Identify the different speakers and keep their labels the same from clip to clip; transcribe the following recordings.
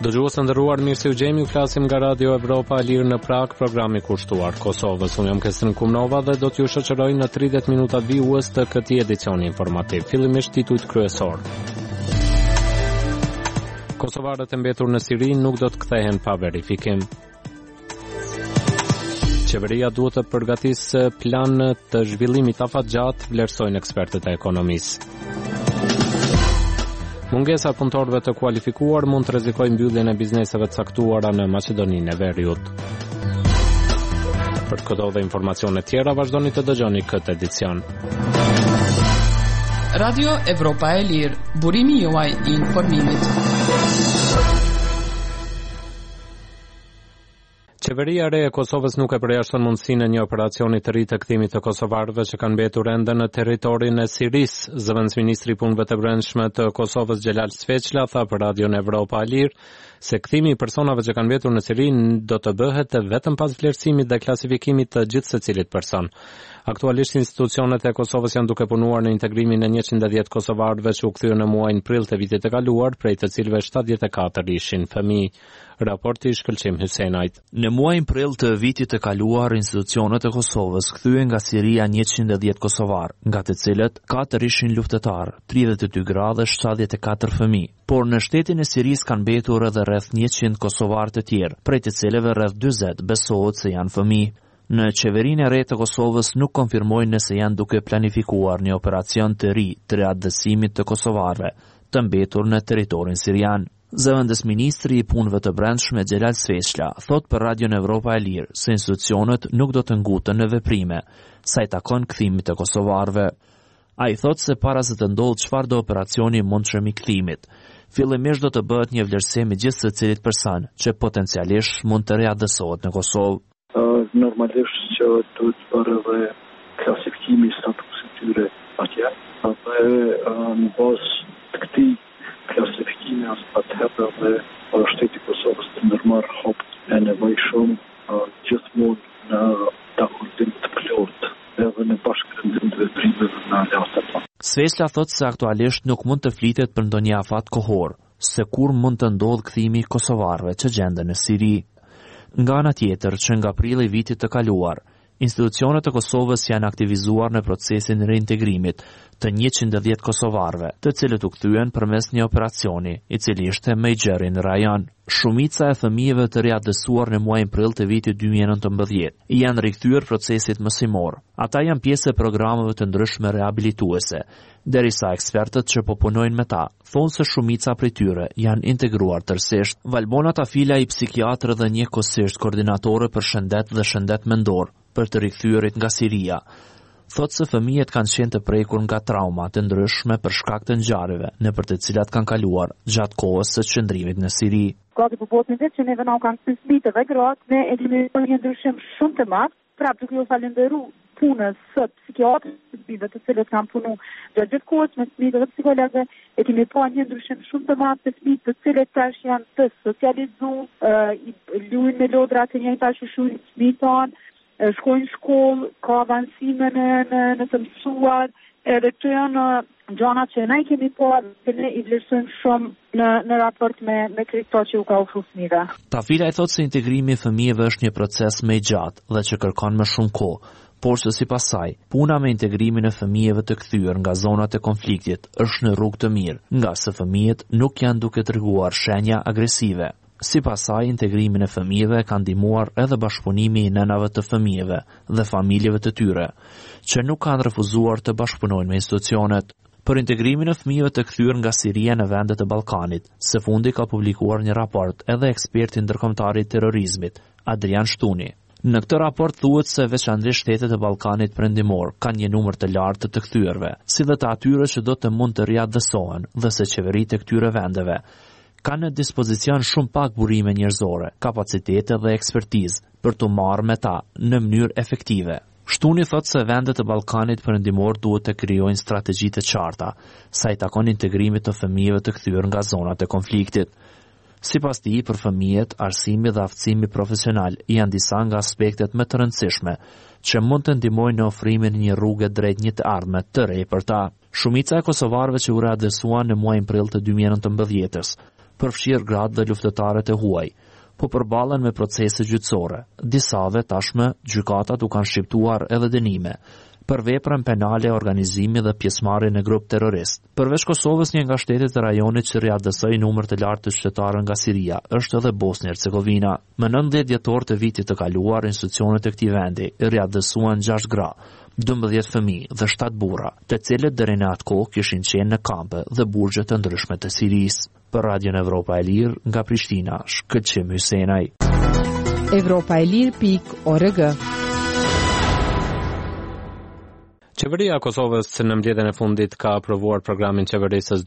Speaker 1: Dëgjues të nderuar, mirë se u gjemi, flasim nga Radio Evropa e Lirë në Prag, programi kushtuar Kosovës. Unë jam Kestrin Kumnova dhe do t'ju shoqëroj në 30 minuta vijues të këtij edicioni informativ. Fillimisht titujt kryesor. Kosovarët e mbetur në Siri nuk do të kthehen pa verifikim. Qeveria duhet të përgatisë plan të zhvillimit afatgjat, vlerësojnë ekspertët e ekonomisë. Mungesa punëtorëve të kualifikuar mund të rrezikojë mbylljen e bizneseve të caktuara në Maqedoninë e Veriut. Për këto dhe informacione tjera, vazhdoni të dëgjoni këtë edicion.
Speaker 2: Radio Evropa e Lirë, burimi juaj I informimit.
Speaker 1: Qeveria e re e Kosovës nuk e përjashton mundësinë e një operacioni të ri të kthimit të kosovarëve që kanë mbetur ende në territorin e Sirisë. Zëvendësministri I Punëve të Brendshme të Kosovës Xhelal Sveçla tha për Radion Evropa e Lirë se kthimi I personave që kanë mbetur në Siri do të bëhet vetëm pas vlerësimit dhe klasifikimit të gjithë secilit person. Aktualisht institucionet e Kosovës janë duke punuar në integrimin e 110 kosovarëve që u kthyer në muajin prill të vitit të kaluar, prej të cilëve 74 ishin fëmijë. Raporti Shkëlqim Hysenajt.
Speaker 3: Në muajin prill të vitit të kaluar, institucionet e Kosovës kthyen nga Siria 110 kosovar, nga të cilët 4 ishin luftëtar, 32 gra dhe 74 fëmijë. Por në shtetin e Sirisë kanë mbetur edhe rreth 100 kosovar të tjerë, prej të cilëve rreth 40 besohet se janë fëmijë. Në qeverinë e re të Kosovës nuk konfirmojnë nëse janë duke planifikuar një operacion të ri të readësimit të kosovarëve të mbetur në territorin sirian. Zëvendësministri I Punëve të Brendshme Xhelal Sveçla thot për Radion Evropa e Lirë se institucionet nuk do të ngutën në veprime sa I takon kthimit të kosovarëve. Ai thot se para se të ndodhë çfarë do operacioni mundshëm I kthimit, fillimisht do të bëhet një vlerësim I gjithë secilit person që potencialisht mund të readësohet në Kosovë.
Speaker 4: Normalisht që duhet bërë dhe klasifikimi I statusit tyre atje, dhe në bazë të këtij klasifikimi atëherë dhe shteti I Kosovës të ndërmarrë hap e nevojshëm gjithmonë në takullim të plot edhe në bashkërendim të veprimeve në aleatat.
Speaker 3: Sveçla thot se aktualisht nuk mund të flitet për ndonjë afat kohor, se kur mund të ndodhë kthimi I kosovarëve që gjenden në Siri. Nga ana tjetër, që nga prilli vitit të kaluar, institucionet e Kosovës janë aktivizuar në procesin e reintegrimit të 110 kosovarëve, të cilët u kthyen përmes një operacioni, I cili ishte më I gjerë në rajon. Shumica e fëmijëve të riadësuar në muajin prill të vitit 2019 janë rikthyer procesit mësimor. Ata janë pjesë e programeve të ndryshme rehabilituese, derisa ekspertët që po punojnë me ta thonë se shumica prej tyre janë integruar tërësisht. Valbona Tafila I psikiatrë dhe njëkohësisht koordinatore për shëndet dhe shëndet mendor për të rikthyerit nga Siria, thot se fëmijët kanë qenë të prekur nga trauma të ndryshme për shkak të ngjarjeve nëpër të cilat kanë kaluar gjatë kohës së qëndrimit në Siri.
Speaker 5: Gati po botë në që neve na kanë fëmijë dhe gratë, ne e kemi një ndryshim shumë të madh, prapë duke u falendëruar punës së psikiatrëve të cilët kanë punu gjatë gjithë kohës me fëmijë dhe psikologë, e kemi pa një ndryshim shumë të madh të fëmijë të cilët tash janë të socializuar, luajnë me lodra të njëjta që shuhin fëmijët tanë, shkojnë në shkollë, ka avancime në të mësuar, edhe të janë gjana që ne kemi parë, që ne I vlerësojmë shumë në raport me këto që u ka ofruar fëmijëve.
Speaker 3: Tafila I thot se integrimi I fëmijëve është një proces më I gjatë dhe që kërkon më shumë kohë, por se sipas saj, puna me integrimin e fëmijëve të kthyer nga zonat e konfliktit është në rrugë të mirë, nga se fëmijët nuk janë duke treguar shenja agresive. Sipas saj, integrimin e fëmijëve ka ndihmuar edhe bashkëpunimi I nënave të fëmijëve dhe familjeve të tyre, që nuk kanë refuzuar të bashkëpunojnë me institucionet. Për integrimin e fëmijëve të kthyer nga Siria në vendet e Ballkanit, së fundi ka publikuar një raport edhe eksperti ndërkombëtar I terrorizmit, Adrian Shtuni. Në këtë raport thuhet se veçanërisht shtetet e Ballkanit Perëndimor kanë një numër të lartë të kthyrëve, si dhe të atyre që do të mund të riadësohen dhe se qeveritë e këtyre vendeve kanë në dispozicion shumë pak burime njerëzore, kapacitete dhe ekspertizë për të marrë me ta në mënyrë efektive. Shtuni thot se vendet e Ballkanit Perëndimor duhet të krijojnë strategji të qarta sa I takon integrimit të fëmijëve të kthyer nga zonat e konfliktit. Sipas tij, për fëmijët, arsimi dhe aftësimi profesional janë disa nga aspektet më të rëndësishme që mund të ndihmojnë në ofrimin e një rruge drejt një të ardhme të re për ta. Shumica e kosovarëve që u readresuan në muajin prill të 2019-s përfshirë gratë dhe luftëtarët e huaj, po përballen me procese gjyqësore. Disave tashmë gjykatat u kanë shqiptuar edhe dënime për veprën penale, organizimi dhe pjesëmarrjen në grup terrorist. Përveç Kosovës, një nga shtetet e rajonit që riadësoi numër të lartë të qytetarëve nga Siria është edhe Bosnia-Hercegovina. Më 19 dhjetor të vitit të kaluar, institucionet e këtij vendi riadësuan 6 gra, 12 fëmijë dhe 7 burra, të cilët deri në atë kohë kishin qenë në kampe dhe burgje të ndryshme të Sirisë. Për Radion Evropa e Lirë, nga Prishtina, Shkëlqim Hysenaj.
Speaker 2: Evropaelir.org.
Speaker 1: Qeveria e Kosovës në mbledhjen e fundit ka aprovuar programin qeverisës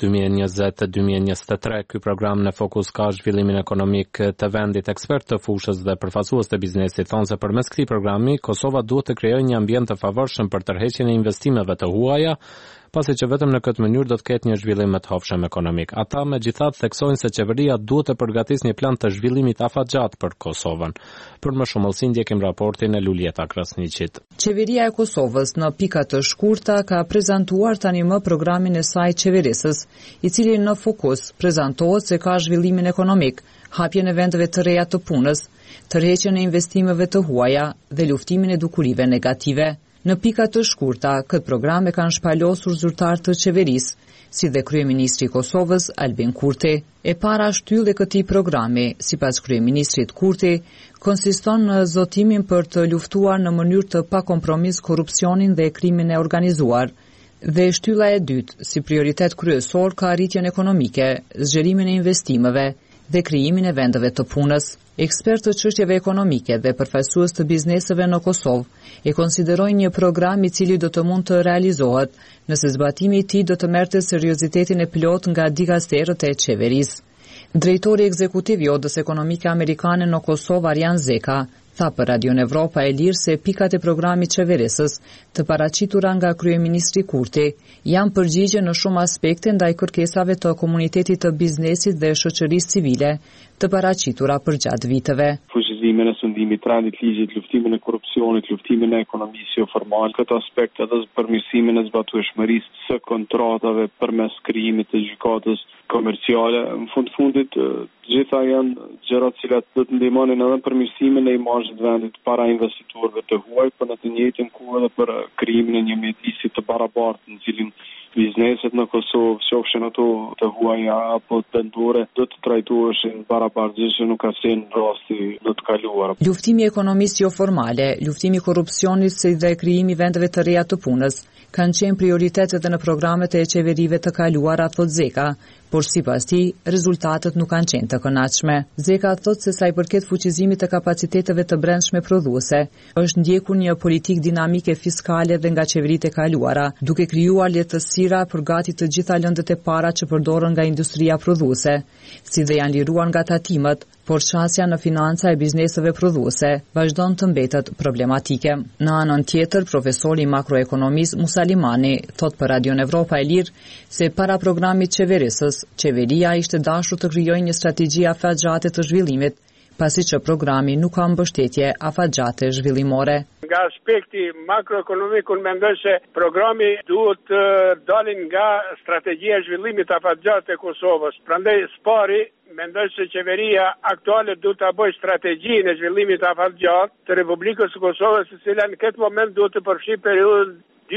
Speaker 1: 2020-2023. Ky program në fokus ka zhvillimin ekonomik të vendit. Ekspertë të fushës dhe përfaqësues të biznesit thonë se përmes këtij programi Kosova duhet të krijojë një ambient të favorshëm për tërheqjen e investimeve të huaja, pasi që vetëm në këtë mënyrë do të ketë një zhvillim më të hovshëm ekonomik. Ata megjithatë theksojnë se qeveria duhet të përgatisë një plan të zhvillimit afatgjat për Kosovën. Për më shumë ullësi ndjekim raportin e Luljeta Krasniqit.
Speaker 6: Qeveria e Kosovës në pika të shkurta ka prezantuar tani më programin e saj qeverisës, i cili në fokus prezantohet se ka zhvillimin ekonomik, hapjen e vendeve të reja të punës, tërheqjen e investimeve të huaja dhe luftimin e dukurive negative. Në pika të shkurta, këtë program e kanë shpalosur zyrtarët të qeverisë, si dhe kryeministri i Kosovës Albin Kurti. E para shtyllja e këtij programi, sipas kryeministrit Kurti, konsiston në zotimin për të luftuar në mënyrë të pakompromis korrupsionin dhe krimin e organizuar. Dhe shtylla e dytë, si prioritet kryesor, ka arritjen ekonomike, zgjerimin e investimeve dhe krijimin e vendeve të punës. Ekspertë të çështjeve ekonomike dhe përfaqësues të bizneseve në Kosovë e konsiderojnë një program i cili do të mund të realizohet nëse zbatimi i tij do të merrte seriozitetin e plot nga dikasterët e qeverisë. Drejtori ekzekutiv i Odës Ekonomike Amerikane në Kosovë, Arjan Zeka, tha për Radion Evropa e Lirë se pikat e programit qeverisës të paraqitura nga kryeministri Kurti janë përgjigje në shumë aspekte ndaj kërkesave të komunitetit të biznesit dhe shoqërisë civile të paraqitura përgjatë viteve.
Speaker 4: Fuqizimin e sundimit të rendit ligjit, luftimin e korrupsionit, luftimin e ekonomisë jo formale, këtë aspekt edhe përmirësimin e zbatueshmërisë së kontratave përmes krijimit të gjykatës komerciale. Në fundit, gjitha janë gjëra të cilat do të ndihmonin edhe përmirësimin e imazhit të vendit para investitorëve të huaj, por në të njëjtën kohë edhe për krijimin e një mjedisi të barabartë në cilin bizneset në Kosovë, qofshin ato të huaja apo të vendore, do të trajtoheshin barabartë, gjë që nuk ka qenë rasti në të kaluar.
Speaker 6: Luftimi i ekonomisë jo formale, luftimi i korrupsionit si dhe krijimi i vendeve të reja të punës kanë qenë prioritetet në programet e qeverive të kaluara, thot Zeka, por sipas tij rezultatet nuk kanë qenë të kënaqshme. Zeka thot se sa i përket fuqizimit të kapaciteteve të brendshme prodhuese, është ndjekur një politikë dinamike fiskale dhe nga qeveritë e kaluara, duke krijuar lehtësira për gati të gjitha lëndët e para që përdoren nga industria prodhuese, si dhe janë liruar nga tatimet, por çësia në financa e bizneseve prodhuese vazhdon të mbetet problematike. Në anën tjetër, profesori i makroekonomisë Musa Limani thot për Radion Evropa e Lirë se para programit qeverisës, qeveria ishte dashur të krijojë një strategji afatgjate të zhvillimit, pasi që programi nuk ka mbështetje afatgjate zhvillimore.
Speaker 7: Nga aspekti makroekonomik, unë mendoj se programi duhet të dalin nga strategjia e zhvillimit afatgjat e Kosovës. Prandaj spari mendoj se qeveria aktuale duhet ta bëjë strategjinë e zhvillimit afatgjat të Republikës së Kosovës, e cila në këtë moment duhet të përfshijë periudhën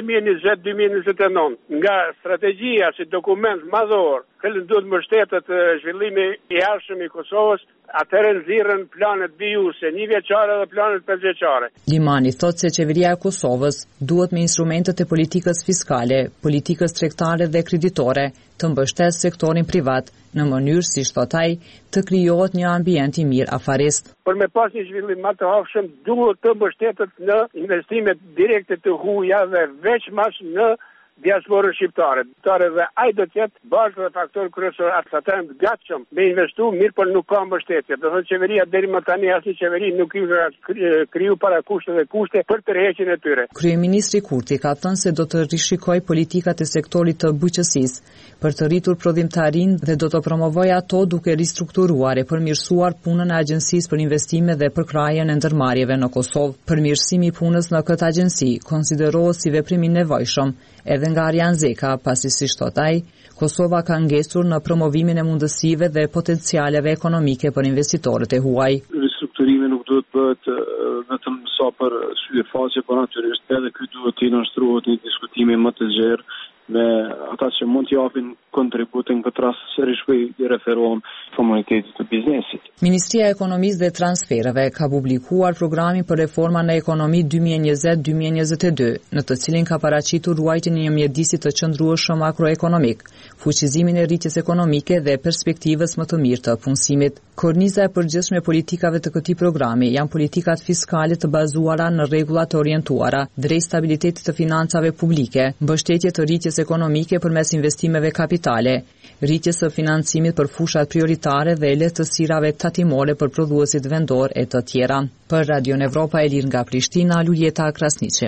Speaker 7: 2020-2029. Nga strategjia si dokument madhor, cili duhet mbështetet zhvillimi i jashtëm i Kosovës, atëherë nxirren planet bijuse, 1 vjeçare dhe planet 5 vjeçare.
Speaker 6: Limani thot se qeveria e Kosovës duhet me instrumentet e politikës fiskale, politikës tregtare dhe kreditore të mbështes sektorin privat në mënyrë, si thot ai, të krijohet një ambient i mirë afarist.
Speaker 7: Për me pas një zhvillim më të hovshëm, duhet të mbështetet në investimet direkte të huaja dhe veçmas në diasporën shqiptare. Dhe ai do të jetë bazë dhe faktor kryesor atë të gatshëm me investu, mirë por nuk ka mbështetje. Do thotë qeveria deri më tani asnjë qeveri nuk i ka kriju para kushte dhe kushte për tërheqjen e tyre.
Speaker 6: Kryeministri Kurti ka thënë se do të rishikojë politikat e sektorit të bujqësisë për të rritur prodhimtarinë dhe do të promovojë ato duke ristrukturuar e përmirësuar punën e Agjencisë për Investime dhe përkrajjen e ndërmarrjeve në Kosovë. Përmirësimi i punës në këtë agjenci konsiderohet si veprim i nevojshëm edhe edhe nga Arjan Zeka, pasi si thot ai, Kosova ka ngesur në promovimin e mundësive dhe potencialeve ekonomike për investitorët e huaj.
Speaker 4: Ristrukturimi nuk duhet bëhet vetëm sa për syje faqe, por natyrisht edhe ky duhet të nënshtrohet një diskutimi më të gjerë me ata që mund të japin kontributin këtë rast sërish i referohem komunitetit të biznesit.
Speaker 6: Ministria e Ekonomisë dhe Transfereve ka publikuar programin për reforma në ekonomi 2020-2022, në të cilin ka paraqitur ruajtjen e një mjedisi të qëndrueshëm makroekonomik, fuqizimin e rritjes ekonomike dhe perspektivës më të mirë të punësimit. Korniza e përgjithshme e politikave të këtij programi janë politikat fiskale të bazuara në rregulla të orientuara drejt stabilitetit të financave publike, mbështetje të rritjes ekonomike përmes investimeve kapitale, rritjes së financimit për fushat prioritare dhe lehtësirave tatimore për prodhuesit vendor e të tjera. Për Radio Evropa e Lirë nga Prishtina, Luljeta Krasniqi.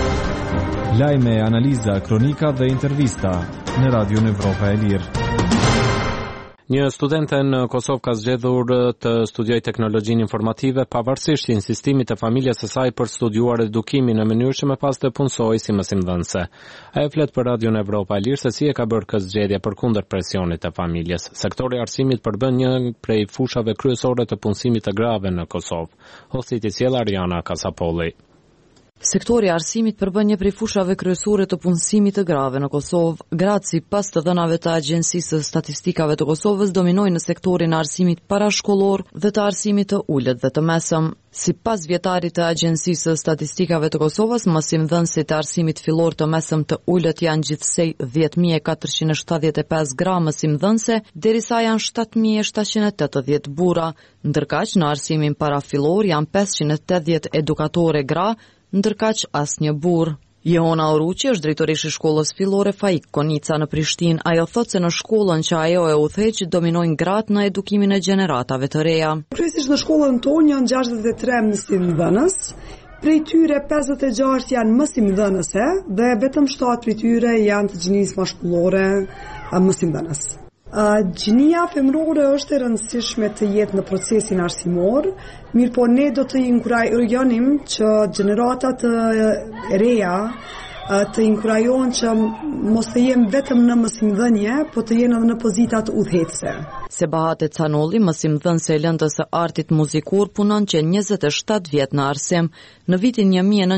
Speaker 8: Lajme, analiza, kronika dhe intervista në Radio Evropa e Lirë.
Speaker 1: Një studente në Kosovë ka zgjedhur të studiojë teknologjinë informative pavarësisht insistimit të familjes së saj për studiuar edukimin në mënyrë që më pas të punësojë si mësimdhënëse. Ajo flet për Radio Evropa e Lirë se si e ka bërë këtë zgjedhje përkundër presionit të familjes. Sektori i arsimit përbën një prej fushave kryesore të punësimit të grave në Kosovë. Hosti i sjell Ariana Kasapolli.
Speaker 9: Sektori i arsimit përbën një prej fushave kryesore të punësimit të grave në Kosovë. Gratë sipas të dhënave të Agjencisë së Statistikave të Kosovës dominojnë në sektorin e arsimit parashkollor dhe të arsimit të ulët dhe të mesëm. Sipas vjetarit të Agjencisë së Statistikave të Kosovës, mësimdhënësit e arsimit fillor të mesëm të ulët janë gjithsej 10.475 gra mësimdhënëse, derisa janë 7.780 burra, ndërkaq në arsimin parafillor janë 580 edukatore gra, ndërkaq asnjë burr. Jehona Oruqi është drejtoreshi i shkollës fillore Faik Konica në Prishtinë. Ajo thotë se në shkollën që ajo e udhëheq dominojnë gratë në edukimin e gjeneratave të reja.
Speaker 10: Kryesisht në shkollën tonë janë 63 mësimdhënës, prej tyre 56 janë mësimdhënëse dhe vetëm 7 prej tyre janë të gjinisë mashkullore mësimdhënës. Gjinia femrore është e rëndësishme të jetë në procesin arsimor, mirë po ne do të inkurajonim që gjeneratat e reja të inkurajohen që mos të jenë vetëm në mësimdhënie, po të jenë edhe në pozitat udhëhecëse.
Speaker 9: Sebahate Canolli, mësimdhënëse e lëndës së artit muzikur, punon që 27 vjet në arsim. Në vitin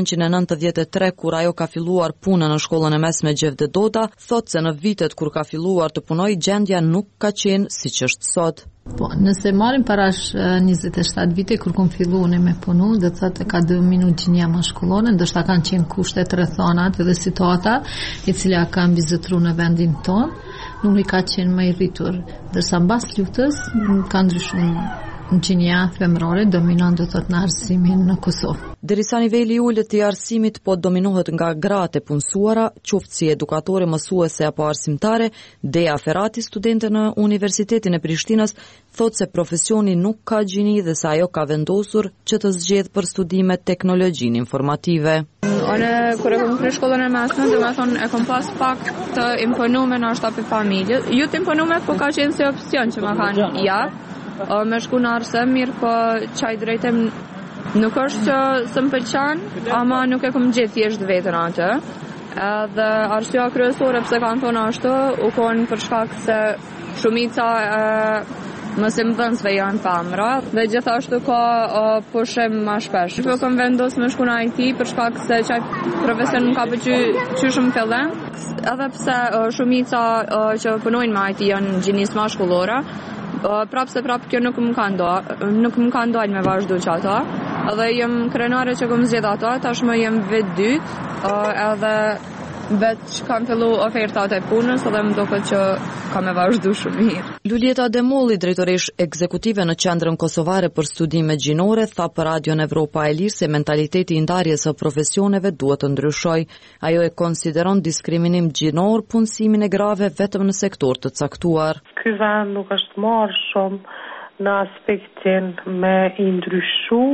Speaker 9: 1993, kur ajo ka filluar punën në shkollën e mesme Gjevde Doda, thotë se në vitet kur ka filluar të punojë, gjendja nuk ka qenë siç është sot.
Speaker 11: Po, nëse marrim parash 27 vite kur kom filluar me punu, dhe thotë ka dominu gjinia mashkullore, ndoshta kanë qenë kushtet rrethonat dhe situata e cila ka mbizotruar në vendin tonë, nuk i ka qenë më i rritur, ndërsa mbas luftës ka ndryshuar. Gjinia femrore dominon do thot në arsimin në Kosovë.
Speaker 9: Derisa niveli i ulët i arsimit po dominohet nga gratë e punësuara, qoftë si edukatore, mësuese apo arsimtare, Dea Ferrati, studente në Universitetin e Prishtinës, thotë se profesioni nuk ka gjini dhe se ajo ka vendosur që të zgjedhë për studime teknologjinë informative.
Speaker 12: Unë kur e kom kryer shkollën e mesme, domethënë e kom pas pak të imponuar në shtapë familje. Jo të imponuar, po ka qenë si opsion që më kanë jap. Me shku në arsim, mirë po qaj drejtem nuk është që së më pëlqen, ama nuk e kom gjithë thjesht vetën atë. Dhe arsyeja kryesore pse kanë thonë ashtu, u konë për shkak se shumica mësimdhënësve janë femra dhe gjithashtu ka pushim më shpesh. Po kam vendosur me shku në IT për shkak se çaj profesion më ka pëlqyer shumë fillim, edhe pse shumica që punojnë me IT janë gjinisë mashkullore. Prapë kjo nuk më ka ndalë me vazhdu që ato, edhe jem krenare që kom zgjedh ato, tashmë jem vit dytë, edhe vetë që kam fillu ofertat e punës, edhe më duket që ka me vazhdu shumë mirë.
Speaker 9: Luljeta Demolli, drejtoresh ekzekutive në Qendrën Kosovare për Studime Gjinore, tha për Radio Evropa e Lirë se mentaliteti i ndarjes së profesioneve duhet të ndryshojë. Ajo e konsideron diskriminim gjinor punësimin e grave vetëm në sektor të caktuar.
Speaker 13: Ky vend nuk është marrë shumë në aspektin me i ndryshu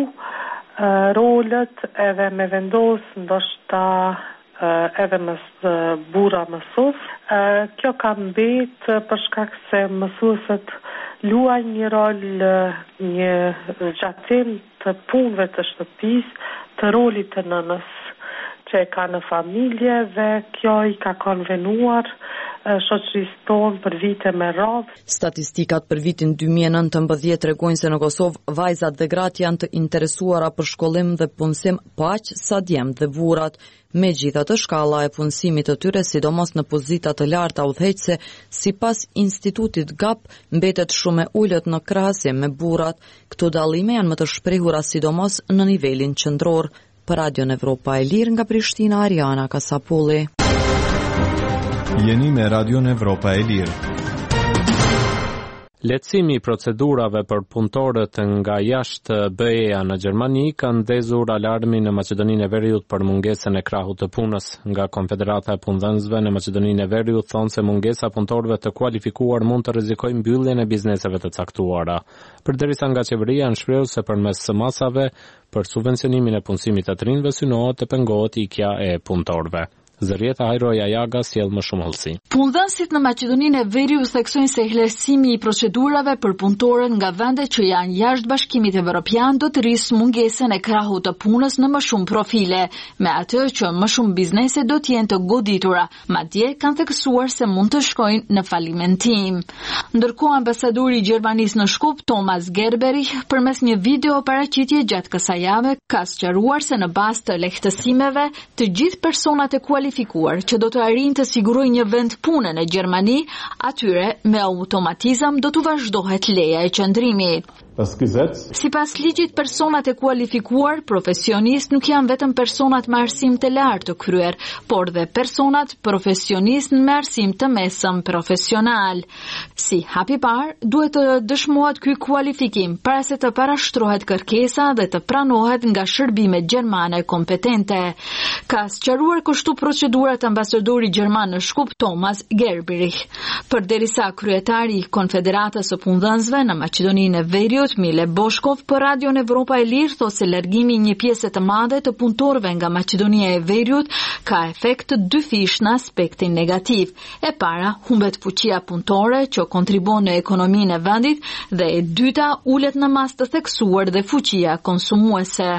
Speaker 13: rolet edhe me vendos ndoshta edhe mes burra mësues. Kjo ka mbet për shkak se mësuesit luajnë një rol, një zgjatim të punëve të shtëpisë, të rolit të nënës, që e ka në familje dhe kjo i ka konvenuar shoqërisë tonë për vite me radhë.
Speaker 9: Statistikat për vitin 2019 tregojnë se në Kosovë vajzat dhe gratë janë të interesuara për shkollim dhe punësim paq sa djemtë dhe burrat. Megjithatë, shkalla e punësimit të tyre, sidomos në pozita të larta udhëheqëse, sipas Institutit GAP, mbetet shumë e ulët në krahasim me burrat. Këto dallime janë më të shprehura sidomos në nivelin qendror. Për Radion Evropa e Lirë nga Prishtina, Ariana Kasapulli.
Speaker 8: Jeni me Radion Evropa e Lirë.
Speaker 1: Lehtësimi i procedurave për punëtorët nga jashtë BE-ja në Gjermani ka ndezur alarmin në Maqedoninë e Veriut për mungesën e krahut të punës. Nga Konfederata e Punëdhënësve në Maqedoninë e Veriut thonë se mungesa punëtorëve të kualifikuar mund të rrezikojë mbylljen e bizneseve të caktuara. Përderisa nga qeveria janë shprehur se përmes masave për subvencionimin e punësimit të rinjve synohet të pengohet ikja e punëtorëve. Zërieta Hajroja Jaga sjell më shumë hollësi.
Speaker 14: Punëdhënësit në Maqedoninë e Veriut theksojnë se lehtësimi i procedurave për punëtorët nga vendet që janë jashtë Bashkimit Evropian do të rrisë mungesën e krahut të punës në më shumë profile, me atë që më shumë biznese do të jenë të goditura, madje kanë theksuar se mund të shkojnë në falimentim. Ndërkohë ambasadori i Gjermanisë në Shkup, Thomas Gerberi, përmes një video paraqitje gjatë kësaj jave, ka sqaruar se në bazë të lehtësimeve, të gjithë personat e kualifikuar që do të arrijnë të sigurojnë një vend pune në Gjermani, atyre me automatizëm do të vazhdohet leja e qëndrimit. Sipas ligjit, personat e kualifikuar profesionist nuk janë vetëm personat me arsim të lartë të kryer, por dhe personat profesionist me arsim të mesëm profesional. Si hap i parë, duhet të dëshmohet ky kualifikim para se të parashtrohet kërkesa dhe të pranohet nga shërbimet gjermane kompetente. Ka sqaruar kështu procedurat ambasadori gjerman në Shkup, Thomas Gerberich. Përderisa kryetari i Konfederatës së Punëdhënësve në Maqedoninë e Veriut, Mile Boshkov, për Radion Evropa e Lirë thotë se largimi i një pjese të madhe të punëtorëve nga Maqedonia e Veriut ka efekt dyfish në aspektin negativ. E para, humbet fuqia punëtore që kontribon në ekonominë e vendit dhe e dyta, ulet në masë të theksuar dhe fuqia konsumuese.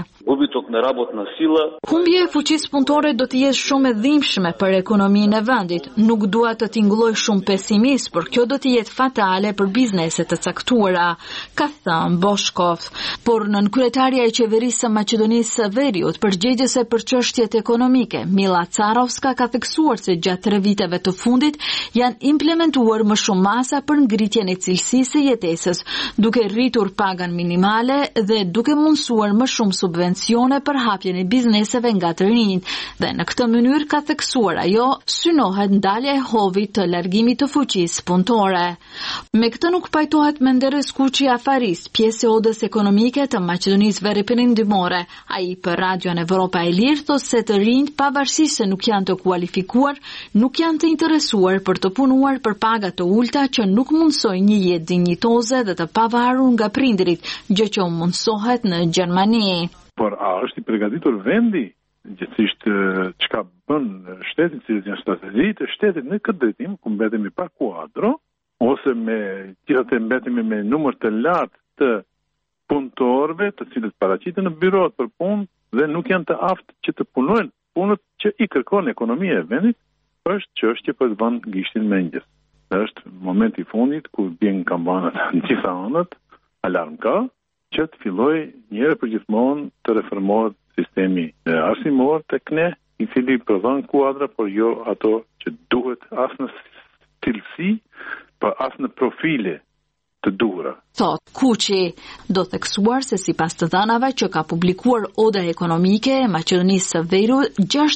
Speaker 14: Humbja e fuqisë punëtore do të jetë shumë e dhimbshme për ekonominë e vendit. Nuk dua të tingëlloj shumë pesimist, por kjo do të jetë fatale për bizneset të caktuara, ka thënë Boshkov. Por nën kryetaria e qeverisë së Maqedonisë së Veriut, përgjegjëse për çështjet ekonomike, Mila Carovska, ka theksuar se gjatë 3 viteve të fundit janë implementuar më shumë masa për ngritjen e cilësisë së jetesës, duke rritur pagan minimale dhe duke mundsuar më shumë subvencione për hapjen e bizneseve nga të rinjt, dhe në këtë mënyrë, ka theksuar ajo, synohet ndalja e hovit të largimit të fuqisë punëtore. Me këtë nuk pajtohet Menderes Kuçi Afaris, pjesë e odës ekonomike të Maqedonisë Veriperëndimore. Ai për Radion Evropa e Lirë thotë se të rinjt, pavarësisht se nuk janë të kualifikuar, nuk janë të interesuar për të punuar për paga të ulta që nuk mundsojnë një jetë dinjitoze dhe të pavarur nga prindërit, gjë që u mundsohet në Gjermani.
Speaker 15: Por a është i përgatitur vendi, gjithësisht çka bën shteti, cilët janë strategjitë e shtetit në këtë drejtim, ku mbetemi pa kuadro, ose me gjithatë mbetemi me numër të lartë të punëtorëve, të cilët paraqiten në byrot për punë dhe nuk janë të aftë që të punojnë punët që i kërkon ekonomia e vendit, është çështje për të vënë gishtin mendjes. Është momenti i fundit ku bjen kampanat në gjitha anët, alarm ka, që të filloj njëherë për gjithmonë të reformohet sistemi arsimor tek ne, i cili prodhon kuadra, por jo ato që duhet as në stilësi, por as në profile të duhura.
Speaker 14: Thot Kuçi, do theksuar se sipas të dhënave që ka publikuar Oda Ekonomike e Maqedonisë së Veriut,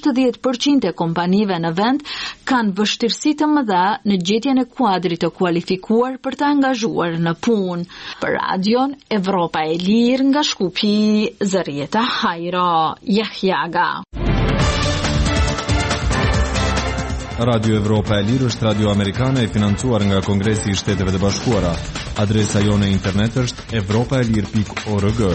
Speaker 14: 60% e kompanive në vend kanë vështirësi të mëdha në gjetjen e kuadrit të kualifikuar për të angazhuar në punë. Për Radion Evropa e Lirë nga Shkupi, Zërieta Hajro Jahjaga.
Speaker 8: Radio Evropa e Lirë është radio amerikane e financuar nga Kongresi i Shteteve të Bashkuara. Adresa jone internet është evropaelir.org.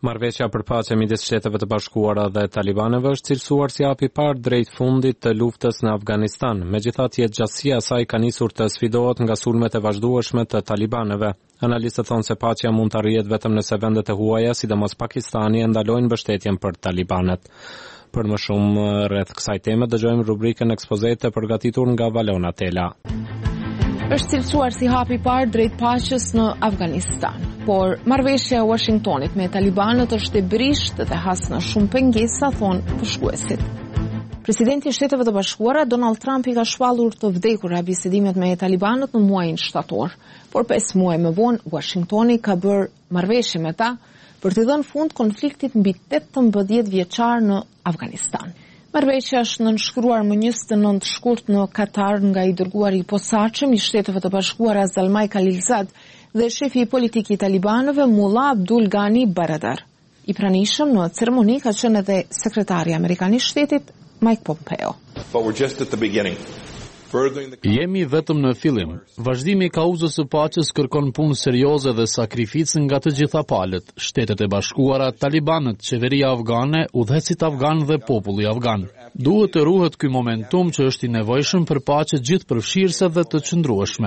Speaker 1: Marrëveshja për paqe midis Shteteve të Bashkuara dhe talibanëve është cilësuar si hapi i parë drejt fundit të luftës në Afganistan. Megjithatë, jetëgjatësia e saj ka nisur të sfidohet nga sulmet e vazhdueshme të talibanëve. Analistët thonë se paqja mund të arrihet vetëm nëse vendet e huaja, sidomos Pakistani, ndalojnë mbështetjen për talibanët. Për më shumë rreth kësaj teme dëgjojmë rubrikën ekspoze të përgatitur nga Valona Tela.
Speaker 16: Është cilësuar si hapi i parë drejt paqes në Afganistan, por marrëveshja e Washingtonit me talibanët është e brisht dhe has në shumë pengesa, thonë përshkruesit. Presidenti i Shteteve të Bashkuara Donald Trump i ka shpallur të vdekura bisedimet me talibanët në muajin shtator, por 5 muaj më vonë Washingtoni ka bërë marrëveshje me ta për të dhënë fund konfliktit mbi 18 vjeçar në Afganistan. Marrëveshja është nënshkruar më 29 shkurt në Katar nga i dërguari i posaçëm i Shteteve të Bashkuara Zalmay Khalilzad dhe shefi i politik i talibanëve Mullah Abdul Ghani Baradar. I pranishëm në ceremoni ka qenë edhe sekretari amerikan i shtetit Mike Pompeo.
Speaker 17: Jemi vetëm në fillim. Vazhdimi i kauzës së paqes kërkon punë serioze dhe sakrificë nga të gjitha palët, Shtetet e Bashkuara, talibanët, qeveria afgane, udhëhecit afgan dhe populli afgan. Duhet të ruhet ky momentum që është i nevojshëm për paqe gjithëpërfshirëse dhe të qëndrueshme.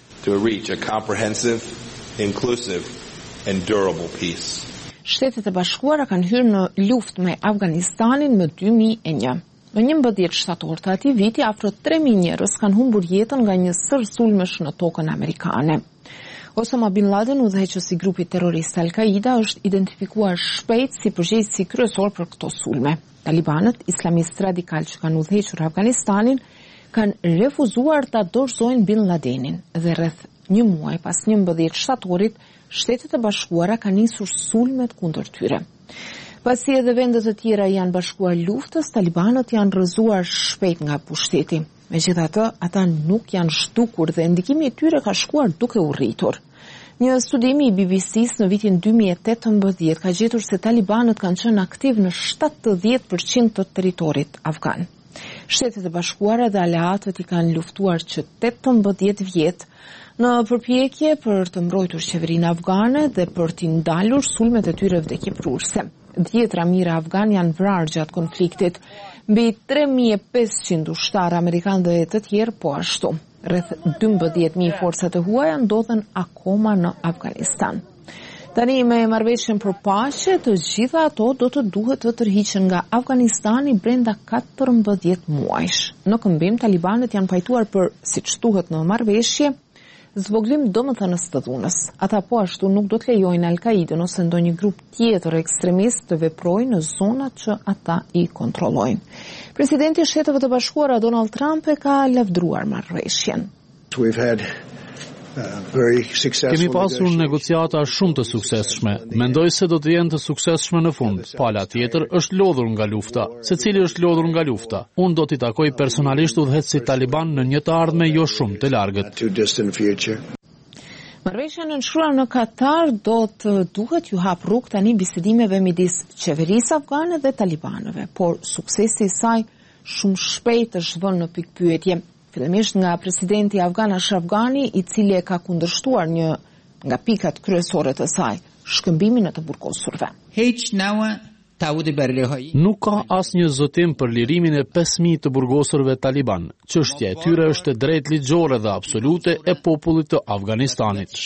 Speaker 16: Shtetet e Bashkuara kanë hyrë në luftë me Afganistanin më 2001. Në 11 shtator të atij viti, afro 3.000 njerëz kanë humbur jetën nga një sër sulmesh në tokën amerikane. Osama Bin Laden, udhëheqësi i grupit terrorist Al-Qaida, është identifikuar shpejt si përgjegjësi kryesor për këto sulme. Talibanët, islamistë radikal që kanë udhëhequr Afganistanin, kanë refuzuar ta dorëzojnë Bin Ladenin dhe rreth një muaj pas 11 shtatorit, Shtetet e Bashkuara kanë nisur sulmet kundër tyre. Pasi edhe vendet të tjera janë bashkuar luftës, talibanët janë rrëzuar shpejt nga pushteti. Megjithatë, ata nuk janë shtukur dhe ndikimi i tyre ka shkuar duke u rritur. Një studim i BBC-s në vitin 2018 ka gjetur se talibanët kanë qenë aktiv në 70% të territorit afgan. Shtetet e Bashkuara dhe aleatët i kanë luftuar që 18 vjet në përpjekje për të mbrojtur qeverinë afgane dhe për t'i ndalur sulmet e tyre vdekjeprurse. 10 mijëra afgan janë vrarë gjatë konfliktit, mbi 3.500 ushtarë amerikanë dhe të tjerë po ashtu. Rreth 12.000 forca të huaja ndodhen akoma në Afganistan. Tani me marrëveshjen për paqe, të gjitha ato do të duhet të tërhiqen nga Afganistani brenda 14 muajsh. Në këmbim, talibanët janë pajtuar për, siç thuhet në marrëveshje, zvoglim domethënës të dhunës. Ata po ashtu nuk do të lejojnë Al-Qaidën ose ndonjë grup tjetër ekstremist të veprojnë në zonat që ata i kontrollojnë. Presidenti i Shteteve të Bashkuara Donald Trump e ka lavdruar marrëveshjen.
Speaker 17: Kemi pasur negociata shumë të suksesshme. Mendoj se do të jenë të suksesshme në fund. Pala tjetër është lodhur nga lufta. Secili është lodhur nga lufta. Unë do t'i takoj personalisht udhëheqësit taliban në një të ardhme jo shumë të largët.
Speaker 16: Marrëveshja nënshkruar në Katar do të duhet ju hap rrugë tani bisedimeve midis qeverisë afgane dhe talibanëve, por suksesi i saj shumë shpejt është vënë në pikpyetje. Fillimisht nga presidenti afgan Ashraf Ghani, i cili e ka kundërshtuar një nga pikat kryesore të saj, shkëmbimin e të burgosurve.
Speaker 17: Nuk ka asnjë zotim për lirimin e 5.000 të burgosurve taliban. Çështja e tyre është e drejtë ligjore dhe absolute e popullit të Afganistanit.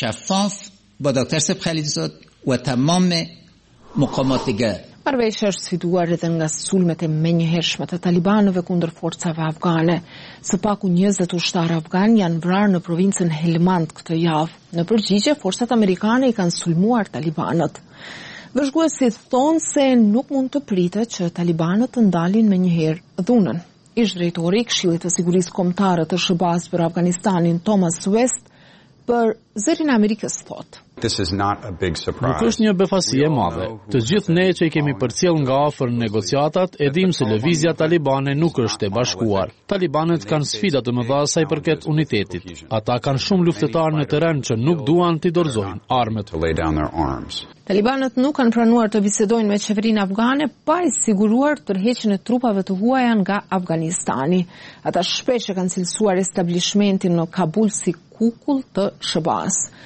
Speaker 16: Marrëveshja është sfiduar edhe nga sulmet e menjëhershme të talibanëve kundër forcave afgane. Së paku 20 ushtarë afgan janë vrarë në provincën Helmand këtë javë. Në përgjigje, forcat amerikane i kanë sulmuar talibanët. Vëzhguesit thonë se nuk mund të pritet që talibanët të ndalin menjëherë dhunën. Ish-drejtori i Këshillit të Sigurisë Kombëtare të SHBA-s për Afganistanin, Thomas West, për Zërin e Amerikës thotë:
Speaker 17: Nuk është një befasi e madhe. Të gjithë ne që i kemi përcjell nga afër negociatat, e dim se lëvizja talibane nuk është e bashkuar. Talibanët kanë sfida të mëdha sa i përket unitetit. Ata kanë shumë luftëtarë në terren që nuk duan t'i dorëzojnë armët.
Speaker 16: Talibanët nuk kanë pranuar të bisedojnë me qeverinë afgane pa i siguruar tërheqjen e trupave të huaja nga Afganistani. Ata shpesh e kanë cilësuar establishmentin në Kabul si kukull të SHBA-s.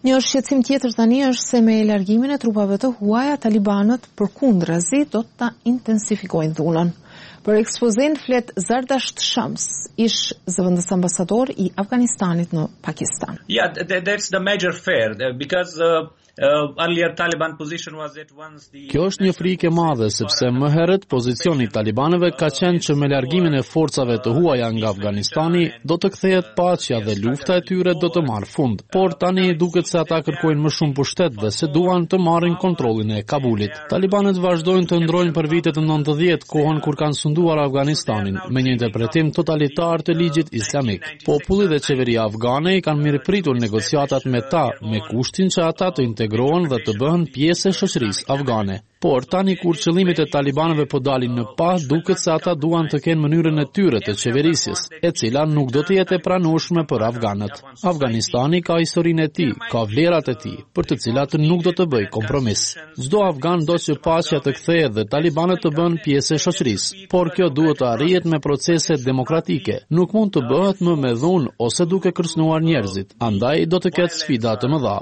Speaker 16: Një shqetësim tjetër tani është se me largimin e trupave të huaja, talibanët përkundrazi do ta intensifikojnë dhunën. Për ekspozen flet Zardasht Shams, ish zëvendës ambasador I Afganistanit në Pakistan.
Speaker 18: Yeah, that's the major fear because earlier Taliban position was that once the
Speaker 17: Kjo është një frikë e madhe sepse më herët pozicioni I talibanëve ka qenë që me largimin e forcave të huaja nga Afganistani do të kthehet paqja dhe lufta e tyre do të marrë fund. Por tani duket se ata kërkojnë më shumë pushtet dhe se duan të marrin kontrollin e Kabulit. Talibanët vazhdojnë të ndrojnë për vitet 90, kohën kur kanë sunduar Afganistanin me një interpretim totalitar të ligjit islamik. Populli dhe qeveria afgane I kanë mirëpritur negociatat me ta me kushtin që ata të integrohen dhe të bëhen pjesë e shoqërisë afgane. Por tani kur qëllimit e talibanëve po dalin në pa, duket se ata duan të kenë mënyrën e tyre të qeverisjes, e cila nuk do të jetë e pranueshme për afganët. Afganistani ka historinë e tij, ka vlerat e tij, për të cilat nuk do të bëj kompromis. Çdo afgan do që paqja të kthehet dhe talibanët të bëhen pjesë e shoqërisë, por kjo duhet të arrihet me procese demokratike. Nuk mund të bëhet më me dhunë ose duke kërcënuar njerëzit. Andaj do të ketë sfida të mëdha.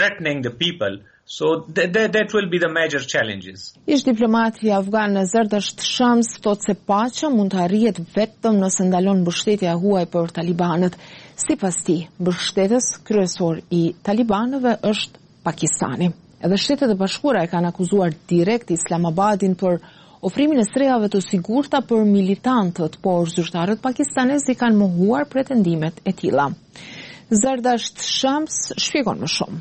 Speaker 18: So that will be the major challenges.
Speaker 16: Ish diplomati afgan Zardasht Shams thot se paqja mund të arrihet vetëm nëse ndalon mbështetja e huaj për talibanët. Sipas tij, mbështetës kryesor I talibanëve është Pakistani. Edhe Shtetet e Bashkuara e kanë akuzuar direkt Islamabadin për ofrimin e strehave të sigurta për militantët, por zyrtarët pakistanez I kanë mohuar pretendimet e tilla. Zardasht Shams shpjegon më shumë.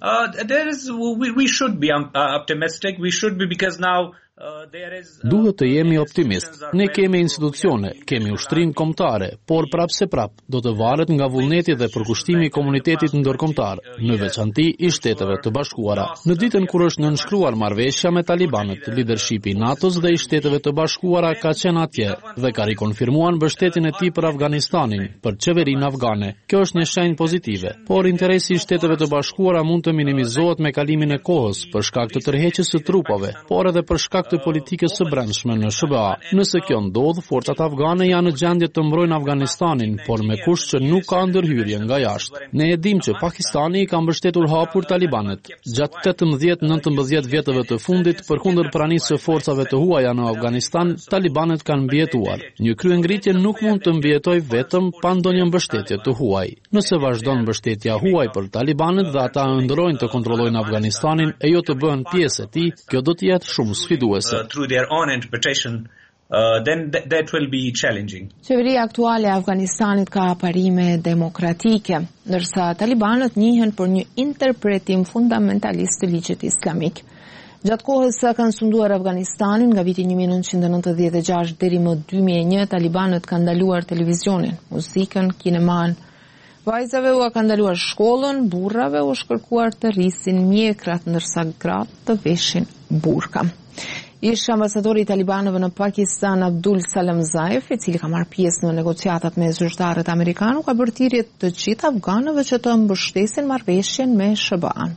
Speaker 18: We should be optimistic. We should be because now
Speaker 17: Duhet të jemi optimist. Ne kemi institucione, kemi ushtrim kombëtare, por prapse prap do të varet nga vullneti dhe përkushtimi I komunitetit ndërkombëtar, në veçanti I Shteteve të Bashkuara. Në ditën kur është nënshkruar marrëveshja me talibanët, lidershipi I NATO-s dhe I Shteteve të Bashkuara ka qenë atje dhe ka rikonfirmuar mbështetjen e tij për Afganistanin, për qeverinë afgane. Kjo është një shenjë pozitive, por interesi I Shteteve të Bashkuara mund të minimizohet me kalimin e kohës për shkak të tërheqjes së trupave, por edhe për shkak të politikës së brendshme në SBA. Nëse kjo ndodh, forcat afgane janë në gjendje të mbrojnë Afganistanin, por me kusht që nuk ka ndërhyrje nga jashtë. Ne e dim që Pakistani ka mbështetur hapur talibanët. Gjatë 18-19 vjetëve të fundit, përkundër pranisë së forcave të huaja në Afganistan, talibanët kanë mbijetuar. Një kryengritje nuk mund të mbijetojë vetëm pa ndonjë mbështetje të huaj. Nëse vazhdon mbështetja huaj për talibanët dhe ata ëndrojnë të kontrollojnë Afganistanin e jo të bëhen pjesë e tij, kjo do të jetë shumë sfiduese.
Speaker 18: Through their own interpretation, then that will be challenging.
Speaker 16: Qeveria aktuale e Afganistanit ka parime demokratike, ndërsa talibanët njihen për një interpretim fundamentalist të ligjit islamik. Gjatë kohës sa kanë sunduar Afganistanin nga viti 1996 deri më 2001, talibanët kanë ndaluar televizionin, muzikën, kineman. Vajzave u ka ndaluar shkollën, burrave u shkërkuar të rrisin mjekrat, ndërsa gratë të veshin burka. Ish ambasadori I talibanëve në Pakistan Abdul Salam Zaev, I cili ka marrë pjesë në negociatat me zyrtarët amerikanë, ka bërë thirrje të gjithë afganëve që të mbështesin marrëveshjen me SBA-n.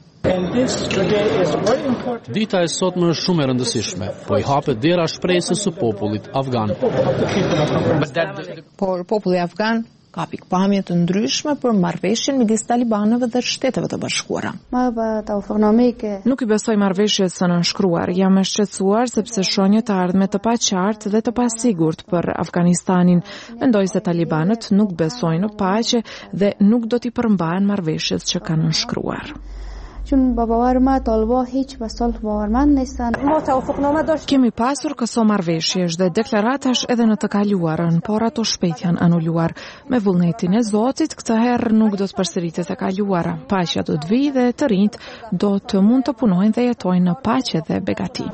Speaker 17: Dita e sotme është shumë e rëndësishme, po I hapet dera shpresës së popullit afgan.
Speaker 16: Por populli afgan ka pikpamje të ndryshme për marrëveshjen midis talibanëve dhe Shteteve të Bashkuara.
Speaker 19: Nuk I besoj marrëveshjes së nënshkruar. Jam e shqetësuar sepse shoh një të ardhme të paqartë dhe të pasigurt për Afganistanin. Mendoj se talibanët nuk besojnë në paqe dhe nuk do t'i përmbahen marrëveshjes që kanë nënshkruar. Kemi pasur këso marrëveshjesh dhe deklaratash edhe në të kaluarën, por ato shpejt janë anuluar. Me vullnetin e Zotit, këtë herë nuk do të përsëritet e kaluara. Paqja do të vijë dhe të rinjt do të mund të punojnë dhe jetojnë në paqe dhe begati.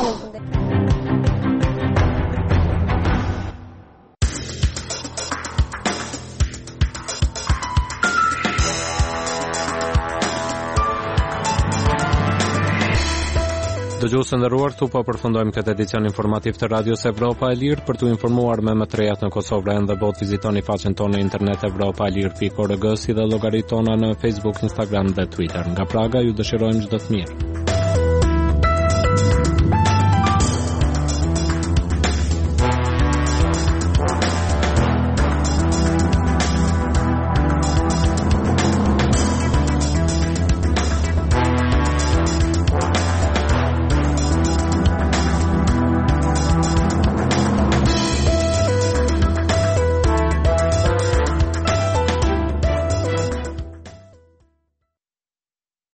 Speaker 1: Dëgjuesë nderuar, këtu po përfundojmë këtë edicion informativ të Radios Evropa e Lirë. Për të informuar me më të rejat në Kosovë dhe botë, vizitoni faqen tonë në internet evropaelir.org, si dhe llogaritë tona në Facebook, Instagram dhe Twitter. Nga Praga ju dëshirojmë çdo të mirë.